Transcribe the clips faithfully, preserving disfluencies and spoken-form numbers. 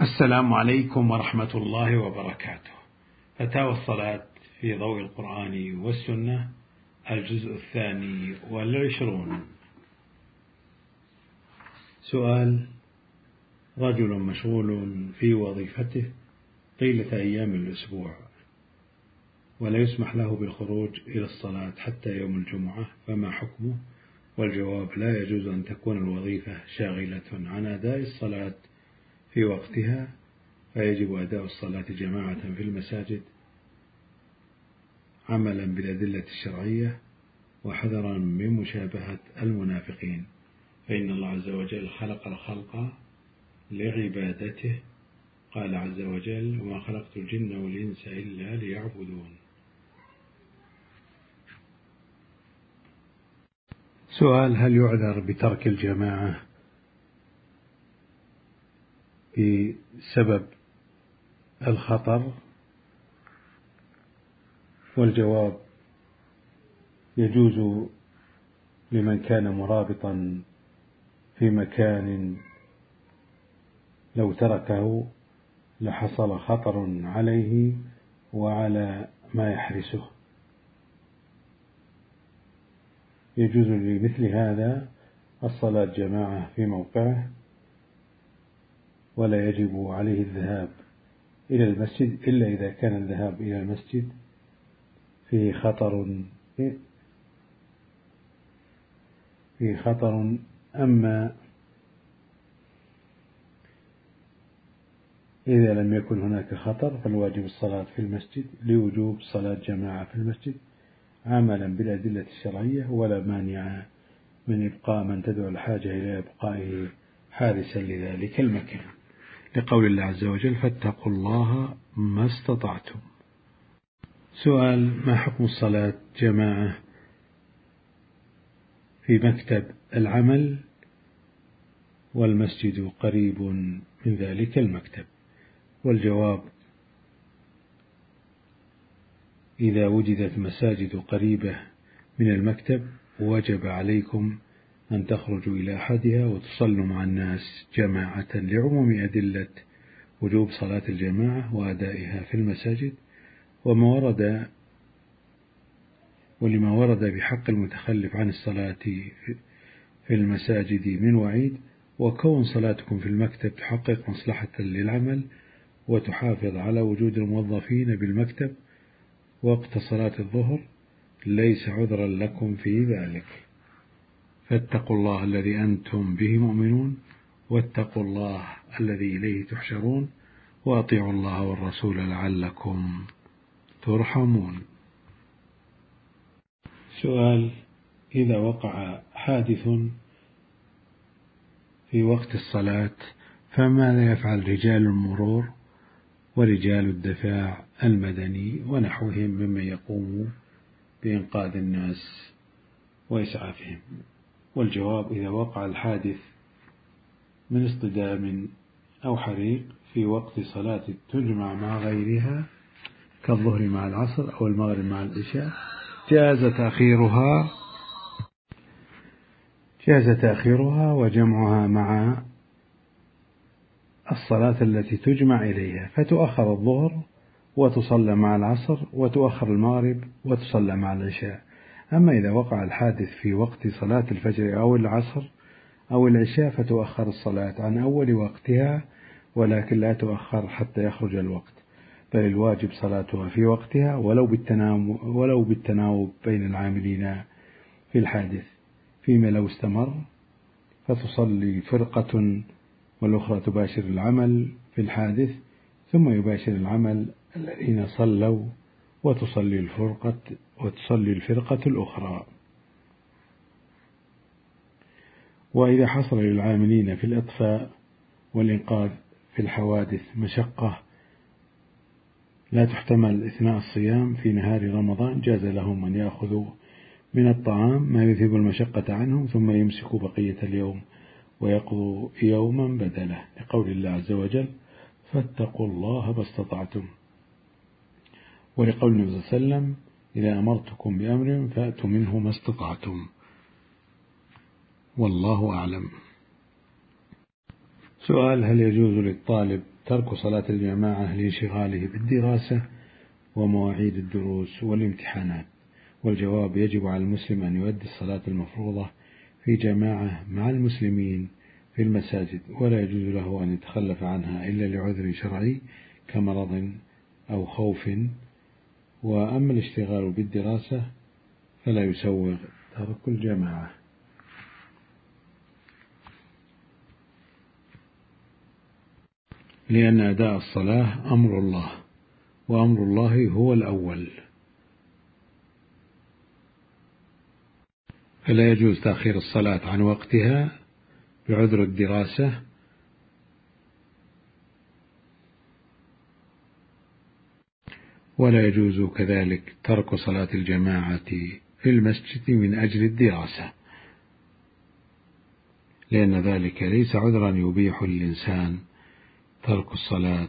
السلام عليكم ورحمة الله وبركاته. فتاوى الصلاة في ضوء القرآن والسنة، الجزء الثاني والعشرون. سؤال: رجل مشغول في وظيفته طيلة أيام الأسبوع ولا يسمح له بالخروج إلى الصلاة حتى يوم الجمعة، فما حكمه؟ والجواب: لا يجوز أن تكون الوظيفة شاغلة عن أداء الصلاة في وقتها، فيجب أداء الصلاة جماعة في المساجد عملا بالأدلة الشرعية وحذرا من مشابهة المنافقين، فإن الله عز وجل خلق الخلق لعبادته. قال عز وجل: وما خلقت الجن والإنس إلا ليعبدون. سؤال: هل يعذر بترك الجماعة بسبب الخطر؟ والجواب: يجوز لمن كان مرابطا في مكان لو تركه لحصل خطر عليه وعلى ما يحرسه، يجوز لمثل هذا الصلاة جماعة في موقعه، ولا يجب عليه الذهاب إلى المسجد إلا إذا كان الذهاب إلى المسجد فيه خطر فيه خطر أما إذا لم يكن هناك خطر فالواجب الصلاة في المسجد لوجوب صلاة جماعة في المسجد عملا بالأدلة الشرعية، ولا مانع من إبقاء من تدعو الحاجة إلى إبقائه حارسا لذلك المكان، لقول الله عز وجل: فاتقوا الله ما استطعتم. سؤال: ما حكم الصلاة جماعة في مكتب العمل والمسجد قريب من ذلك المكتب؟ والجواب: إذا وجدت مساجد قريبة من المكتب وجب عليكم أن تخرجوا إلى أحدها وتصلوا مع الناس جماعة لعموم أدلة وجوب صلاة الجماعة وأدائها في المساجد، وما ورد ولما ورد بحق المتخلف عن الصلاة في المساجد من وعيد، وكون صلاتكم في المكتب تحقق مصلحة للعمل وتحافظ على وجود الموظفين بالمكتب وقت صلاة الظهر ليس عذرا لكم في ذلك. فاتقوا الله الذي أنتم به مؤمنون، واتقوا الله الذي إليه تحشرون، وأطيعوا الله والرسول لعلكم ترحمون. سؤال: إذا وقع حادث في وقت الصلاة فماذا يفعل رجال المرور ورجال الدفاع المدني ونحوهم ممن يقوم بإنقاذ الناس وإسعافهم؟ والجواب: إذا وقع الحادث من اصطدام أو حريق في وقت صلاة تجمع مع غيرها كالظهر مع العصر أو المغرب مع العشاء جاز تأخيرها جاز تأخيرها وجمعها مع الصلاة التي تجمع إليها، فتؤخر الظهر وتصلى مع العصر، وتؤخر المغرب وتصلى مع العشاء. أما إذا وقع الحادث في وقت صلاة الفجر أو العصر أو العشاء فتؤخر الصلاة عن أول وقتها، ولكن لا تؤخر حتى يخرج الوقت، بل الواجب صلاتها في وقتها ولو بالتناوب, ولو بالتناوب بين العاملين في الحادث، فيما لو استمر فتصلي فرقة والأخرى تباشر العمل في الحادث ثم يباشر العمل الذين صلوا وتصلي الفرقة وتصلي الفرقة الأخرى. وإذا حصل للعاملين في الإطفاء والإنقاذ في الحوادث مشقة لا تحتمل أثناء الصيام في نهار رمضان جاز لهم أن يأخذوا من الطعام ما يذهب المشقة عنهم ثم يمسكوا بقية اليوم ويقضوا يوما بدله، لقول الله عز وجل: فاتقوا الله ما استطعتم، ولقول النبي صلى الله عليه وسلم: إذا أمرتكم بأمر فأتوا منه ما استطعتم. والله أعلم. سؤال: هل يجوز للطالب ترك صلاة الجماعة لانشغاله بالدراسة ومواعيد الدروس والامتحانات؟ والجواب: يجب على المسلم أن يؤدي الصلاة المفروضة في جماعة مع المسلمين في المساجد، ولا يجوز له أن يتخلف عنها إلا لعذر شرعي كمرض أو خوف. وأما الاشتغال بالدراسة فلا يسوغ ترك الجماعة. لأن أداء الصلاة أمر الله، وأمر الله هو الأول، فلا يجوز تأخير الصلاة عن وقتها بعذر الدراسة، ولا يجوز كذلك ترك صلاة الجماعة في المسجد من أجل الدراسة، لأن ذلك ليس عذرا يبيح للإنسان ترك الصلاة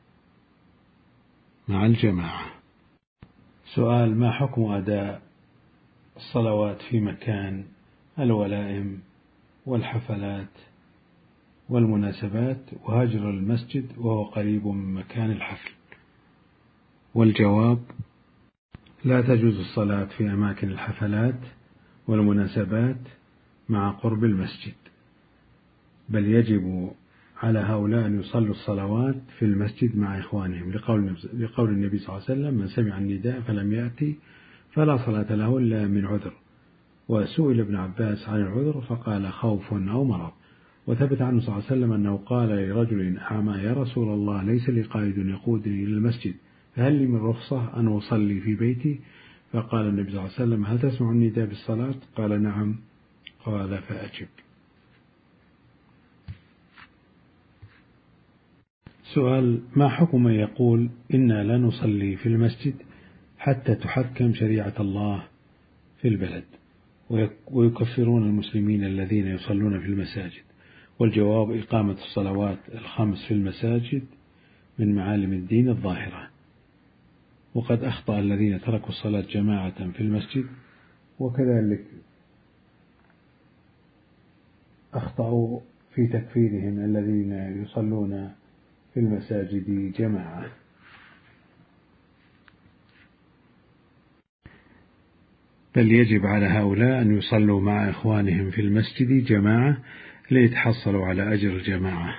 مع الجماعة. سؤال: ما حكم أداء الصلوات في مكان الولائم والحفلات والمناسبات وهجر المسجد وهو قريب من مكان الحفل؟ والجواب: لا تجوز الصلاة في أماكن الحفلات والمناسبات مع قرب المسجد، بل يجب على هؤلاء أن يصلوا الصلوات في المسجد مع إخوانهم، لقول, لقول النبي صلى الله عليه وسلم: من سمع النداء فلم يأتي فلا صلاة له إلا من عذر. وسئل ابن عباس عن العذر فقال: خوف أو مرض. وثبت عنه صلى الله عليه وسلم أنه قال لرجل أعمى: يا رسول الله، ليس لي قائد يقودني إلى المسجد، فهل لي من رخصة أن أصلي في بيتي؟ فقال النبي صلى الله عليه وسلم: هل تسمع النداء بالصلاة؟ قال: نعم. قال: فأجب. سؤال: ما حكم من يقول إنا لا نصلي في المسجد حتى تحكم شريعة الله في البلد، ويكفرون المسلمين الذين يصلون في المساجد؟ والجواب: إقامة الصلوات الخمس في المساجد من معالم الدين الظاهرة، وقد أخطأ الذين تركوا الصلاة جماعة في المسجد، وكذلك أخطأوا في تكفيرهم الذين يصلون في المساجد جماعة. بل يجب على هؤلاء أن يصلوا مع إخوانهم في المسجد جماعة ليتحصلوا على أجر الجماعة،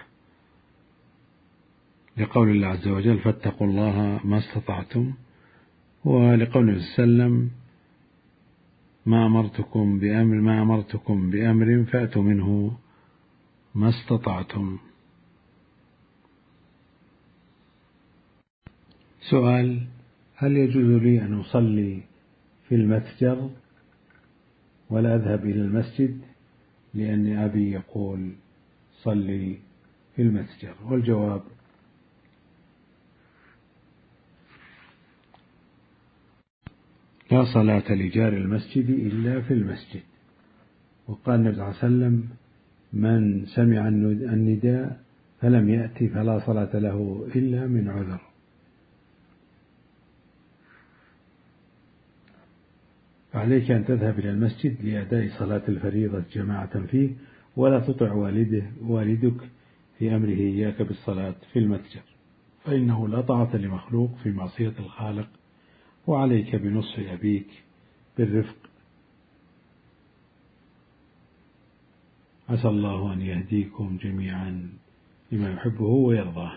لقول الله عز وجل: فاتقوا الله ما استطعتم. ولقول النبي صلى الله عليه وسلم: ما أمرتكم بأمر ما أمرتكم بأمر فأتوا منه ما استطعتم. سؤال: هل يجوز لي أن أصلي في المتجر ولا أذهب إلى المسجد، لأن أبي يقول صلي في المتجر؟ والجواب: لا صلاة لجار المسجد إلا في المسجد. وقال النبي صلى الله عليه وسلم: من سمع النداء فلم يأتي فلا صلاة له إلا من عذر. فعليك أن تذهب إلى المسجد لأداء صلاة الفريضة جماعة فيه، ولا تطع والده والدك في أمره إياك بالصلاة في المتجر، فإنه لا طاعة لمخلوق في معصية الخالق. وعليك بنصح أبيك بالرفق. عسى الله أن يهديكم جميعا لما يحبه ويرضاه.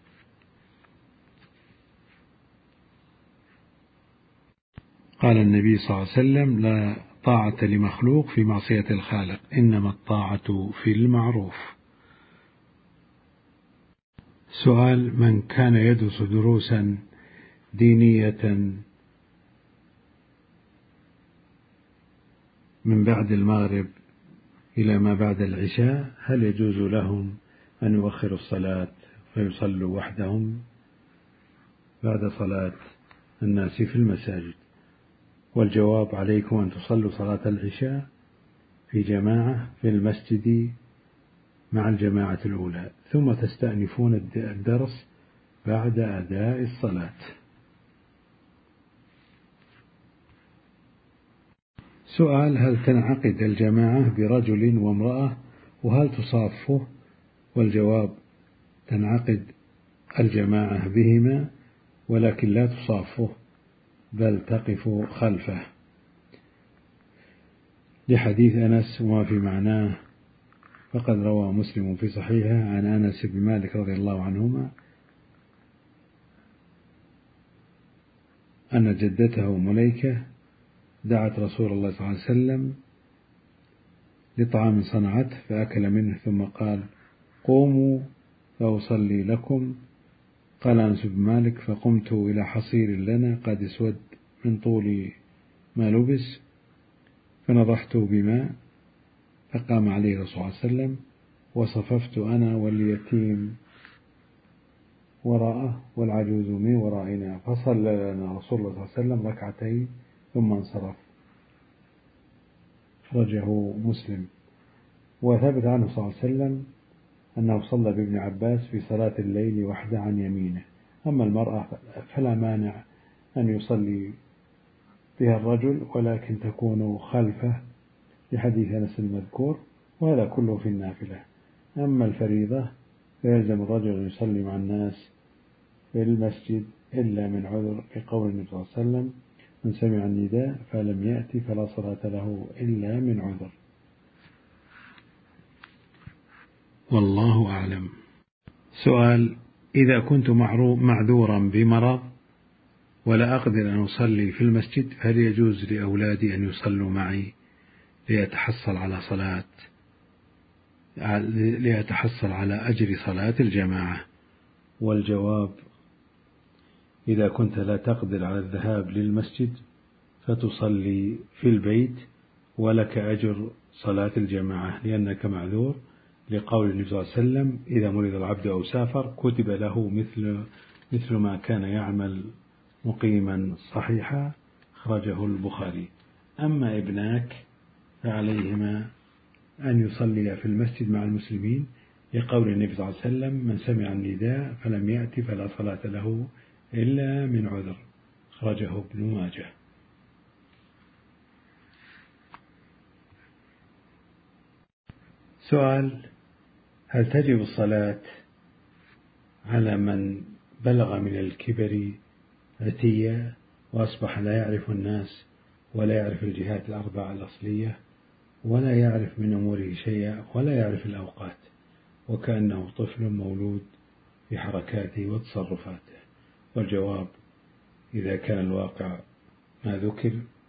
قال النبي صلى الله عليه وسلم: لا طاعة لمخلوق في معصية الخالق، إنما الطاعة في المعروف. سؤال: من كان يدرس دروسا دينية من بعد المغرب إلى ما بعد العشاء، هل يجوز لهم أن يؤخروا الصلاة فيصلوا وحدهم بعد صلاة الناس في المساجد؟ والجواب: عليكم أن تصلوا صلاة العشاء في جماعة في المسجد مع الجماعة الأولى، ثم تستأنفون الدرس بعد أداء الصلاة. سؤال: هل تنعقد الجماعة برجل وامرأة، وهل تصافه والجواب: تنعقد الجماعة بهما ولكن لا تصافه بل تقف خلفه، لحديث أنس وما في معناه. فقد روى مسلم في صحيحه عن أنس بن مالك رضي الله عنهما أن جدته مليكة دعت رسول الله صلى الله عليه وسلم لطعام صنعته فأكل منه ثم قال: قوموا فأصلي لكم. قال أنس بن مالك: فقمت إلى حصير لنا قد اسود من طول ما لبس فنضحته بماء فقام عليه رسول الله صلى الله عليه وسلم وصففت أنا واليتيم وراءه والعجوز من ورائنا فصلى لنا رسول الله صلى الله عليه وسلم ركعتين ثم انصرف. أخرجه مسلم. وثبت عنه صلى الله عليه وسلم أنه صلى بابن عباس في صلاة الليل وحده عن يمينه. أما المرأة فلا مانع أن يصلي بها الرجل ولكن تكون خلفه لحديث أنس المذكور، وهذا كله في النافلة. أما الفريضة فيلزم الرجل أن يصلي مع الناس في المسجد إلا من عذر، لقول النبي صلى الله عليه وسلم: من سمع النداء فلم يأتي فلا صلاة له إلا من عذر. والله أعلم. سؤال: إذا كنت معذورا بمرض ولا أقدر أن أصلي في المسجد فهل يجوز لأولادي أن يصلوا معي ليتحصل على صلاة ليتحصل على أجر صلاة الجماعة؟ والجواب: إذا كنت لا تقدر على الذهاب للمسجد فتصلي في البيت ولك أجر صلاة الجماعة لأنك معذور، لقول النبي صلى الله عليه وسلم: إذا مرض العبد أو سافر كتب له مثل مثل ما كان يعمل مقيما صحيحا. أخرجه البخاري. أما ابناك فعليهما أن يصلي في المسجد مع المسلمين، لقول النبي صلى الله عليه وسلم: من سمع النداء فلم يأتي فلا صلاة له إلا من عذر. أخرجه ابن ماجه. سؤال: هل تجب الصلاة على من بلغ من الكبر عتيا وأصبح لا يعرف الناس ولا يعرف الجهات الأربع الأصلية ولا يعرف من أموره شيئا ولا يعرف الأوقات وكأنه طفل مولود في حركاته وتصرفاته؟ والجواب: إذا كان الواقع ما ذكر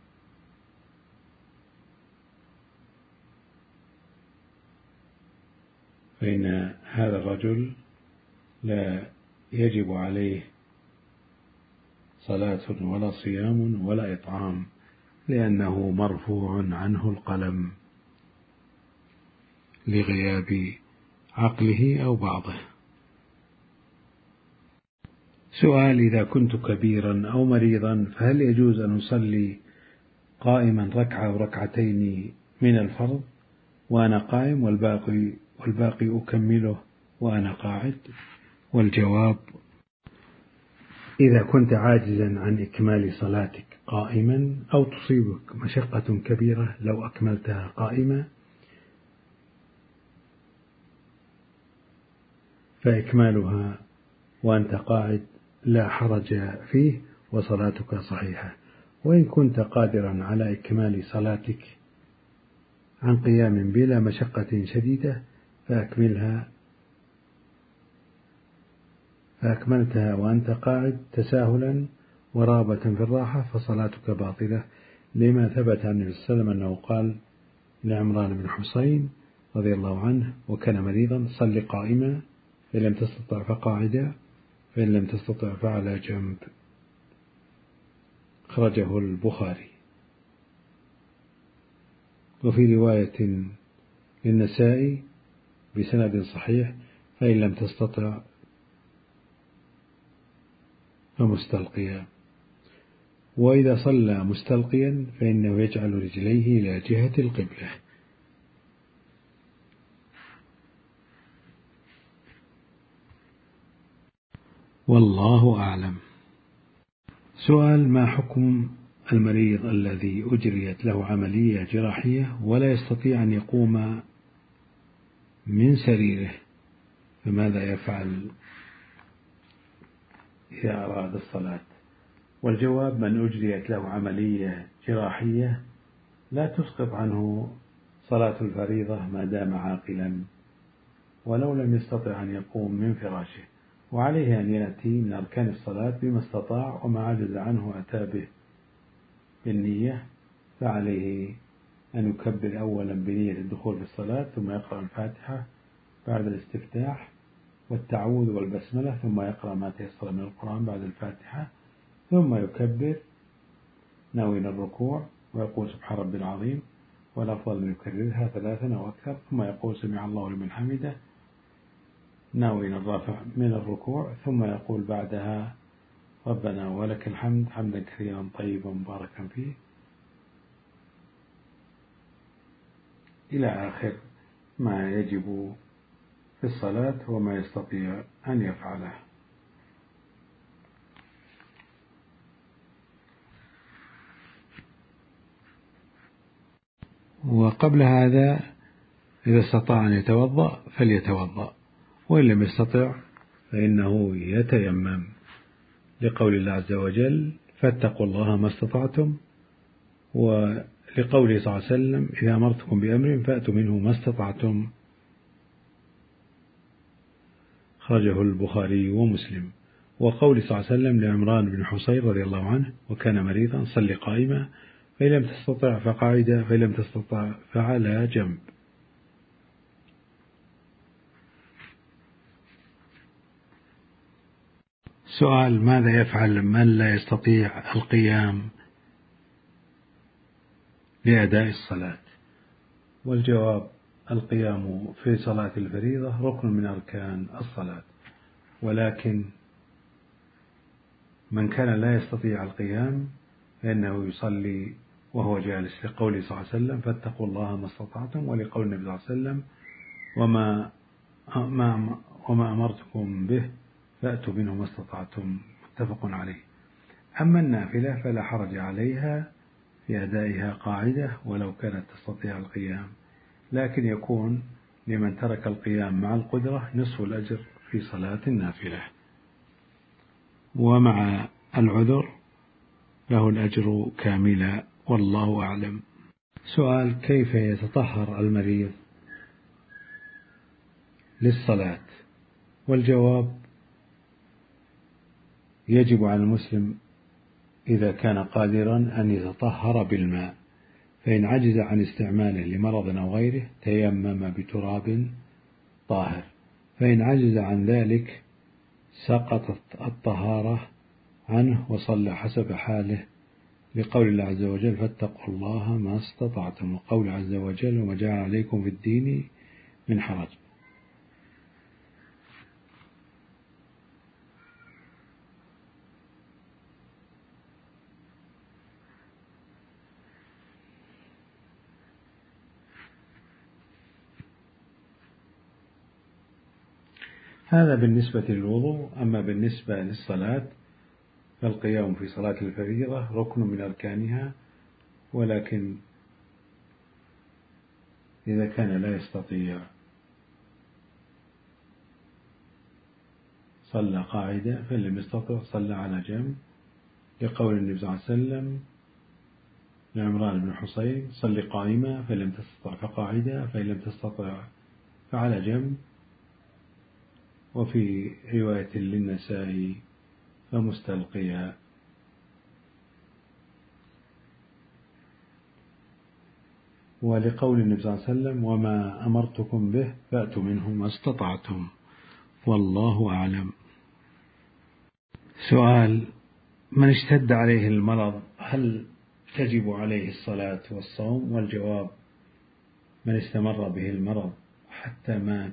فإن هذا الرجل لا يجب عليه صلاة ولا صيام ولا إطعام، لأنه مرفوع عنه القلم لغياب عقله أو بعضه. سؤال: إذا كنت كبيرا أو مريضا فهل يجوز أن أصلي قائما ركعة أو ركعتين من الفرض وأنا قائم والباقي, والباقي أكمله وأنا قاعد؟ والجواب: إذا كنت عاجزا عن إكمال صلاتك قائما أو تصيبك مشقة كبيرة لو أكملتها قائمة فإكمالها وأنت قاعد لا حرج فيه وصلاتك صحيحة. وإن كنت قادرا على إكمال صلاتك عن قيام بلا مشقة شديدة فأكملها فأكملتها وأنت قاعد تساهلا ورغبة في الراحة فصلاتك باطلة، لما ثبت عن النبي صلى الله عليه وسلم أنه قال لعمران بن حسين رضي الله عنه وكان مريضا: صل قائما فإن لم تستطع فقاعدا فإن لم تستطع فعلى جنب. أخرجه البخاري. وفي رواية للنسائي بسند صحيح: فإن لم تستطع فمستلقيا. وإذا صلى مستلقيا فإنه يجعل رجليه إلى جهة القبلة. والله أعلم. سؤال: ما حكم المريض الذي أجريت له عملية جراحية ولا يستطيع أن يقوم من سريره فماذا يفعل إذا أراد الصلاة؟ والجواب: من أجريت له عملية جراحية لا تسقط عنه صلاة الفريضة ما دام عاقلا، ولو لم يستطع أن يقوم من فراشه، وعليه أن يأتي من أركان الصلاة بما استطاع، وما عجز عنه أتى به بالنية، فعليه أن يكبر أولا بنية الدخول في الصلاة، ثم يقرأ الفاتحة بعد الاستفتاح والتعوذ والبسملة، ثم يقرأ ما تيسر من القرآن بعد الفاتحة، ثم يكبر ناوي الركوع ويقول سبحان ربي العظيم، والأفضل أن يكررها ثلاثا أو أكثر، ثم يقول سمع الله لمن حمده ناوي الرافع من الركوع، ثم يقول بعدها ربنا ولك الحمد حمدا كثيرا طيبا مباركا فيه إلى آخر ما يجب في الصلاة وما يستطيع أن يفعله. وقبل هذا إذا استطاع أن يتوضأ فليتوضأ، وإن لم يستطع فإنه يتيمم، لقول الله عز وجل فاتقوا الله ما استطعتم، ولقوله صلى الله عليه وسلم إذا أمرتكم بأمر فأتوا منه ما استطعتم، خرجه البخاري ومسلم. وقول صلى الله عليه وسلم لعمران بن حصين رضي الله عنه وكان مريضا صل قائما، فإن لم تستطع فقاعدا، فإن لم تستطع فعلى جنب. سؤال: ماذا يفعل من لا يستطيع القيام لأداء الصلاة؟ والجواب: القيام في صلاة الفريضة ركن من أركان الصلاة، ولكن من كان لا يستطيع القيام فإنه يصلي وهو جالس، لقوله صلى الله عليه وسلم فاتقوا الله ما استطعتم، ولقول النبي صلى الله عليه وسلم وما ما وما أمرتكم به فأتوا منه ما استطعتم، متفق عليه. أما النافلة فلا حرج عليها في أدائها قاعدة ولو كانت تستطيع القيام، لكن يكون لمن ترك القيام مع القدرة نصف الأجر في صلاة النافلة، ومع العذر له الأجر كاملا، والله أعلم. سؤال: كيف يتطهر المريض للصلاة؟ والجواب: يجب على المسلم إذا كان قادرا أن يتطهر بالماء، فإن عجز عن استعماله لمرض أو غيره تيمم بتراب طاهر، فإن عجز عن ذلك سقطت الطهارة عنه وصلى حسب حاله، لقول الله عز وجل فاتقوا الله ما استطعتم، وقول عز وجل وما جعل عليكم في الدين من حرج. هذا بالنسبة للوضوء. أما بالنسبة للصلاة فالقيام في صلاة الفريضة ركن من أركانها، ولكن إذا كان لا يستطيع صلى قاعدة، فإن لم يستطع صلى على جنب، لقول النبي صلى الله عليه وسلم لعمران بن حصين صل قائما، فإن لم تستطع فقاعدة، فإن لم تستطع فعلى جنب. وفي رواية للنسائي فمستلقيا. ولقول النبي صلى الله عليه وسلم وما أمرتكم به فأتوا منه ما استطعتم، والله أعلم. سؤال: من اشتد عليه المرض هل تجب عليه الصلاة والصوم؟ والجواب: من استمر به المرض حتى مات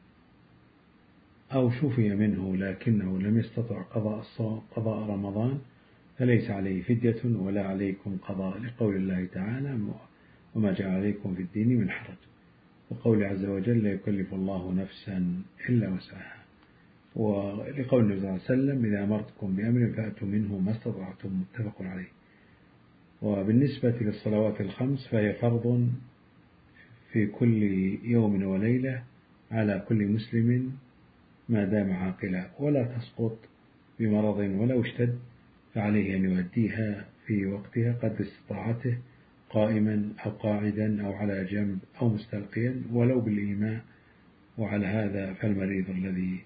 أو شفي منه لكنه لم يستطع قضاء الصوم قضاء رمضان فليس عليه فدية ولا عليكم قضاء، لقول الله تعالى وما جعل عليكم في الدين من حرج، وقول عز وجل لا يكلف الله نفسا إلا وسعها، ولقول النبي صلى الله عليه وسلم إذا أمرتكم بأمر فأتوا منه ما استطعتم، متفق عليه. وبالنسبة للصلوات الخمس فهي فرض في كل يوم وليلة على كل مسلم ما دام عاقلا، ولا تسقط بمرض ولو اشتد، فعليه أن يؤديها في وقتها قدر استطاعته، قائما أو قاعدا أو على جنب أو مستلقيا ولو بالإيماء. وعلى هذا فالمريض الذي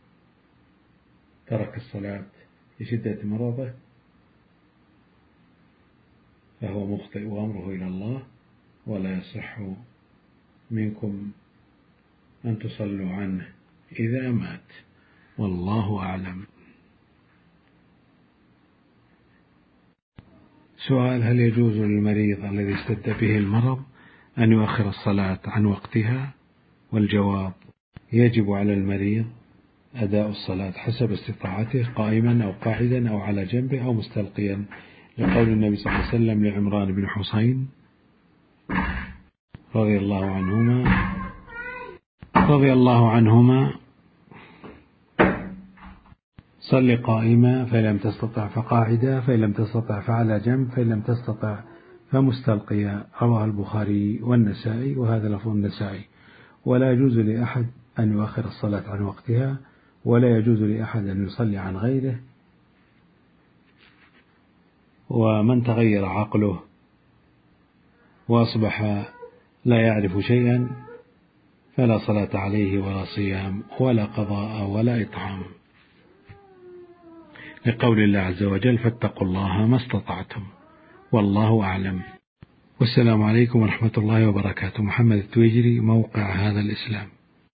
ترك الصلاة لشدة مرضه فهو مخطئ وأمره إلى الله، ولا يصح منكم أن تصلوا عنه إذا مات، والله أعلم. سؤال: هل يجوز للمريض الذي اشتد به المرض أن يؤخر الصلاة عن وقتها؟ والجواب: يجب على المريض أداء الصلاة حسب استطاعته، قائما أو قاعدا أو على جنبه أو مستلقيا، لقول النبي صلى الله عليه وسلم لعمران بن حسين رضي الله عنهما رضي الله عنهما صل قائما، فإن لم تستطع فقاعدا، فإن لم تستطع فعلى جنب، فإن لم تستطع فمستلقيا. رواه البخاري والنسائي، وهذا لفظ النسائي. ولا يجوز لأحد أن يؤخر الصلاة عن وقتها، ولا يجوز لأحد أن يصلي عن غيره. ومن تغير عقله وأصبح لا يعرف شيئا فلا صلاة عليه ولا صيام ولا قضاء ولا إطعام، لقول الله عز وجل: فاتقوا الله ما استطعتم، والله أعلم. والسلام عليكم ورحمة الله وبركاته. محمد التويجري، موقع هذا الإسلام.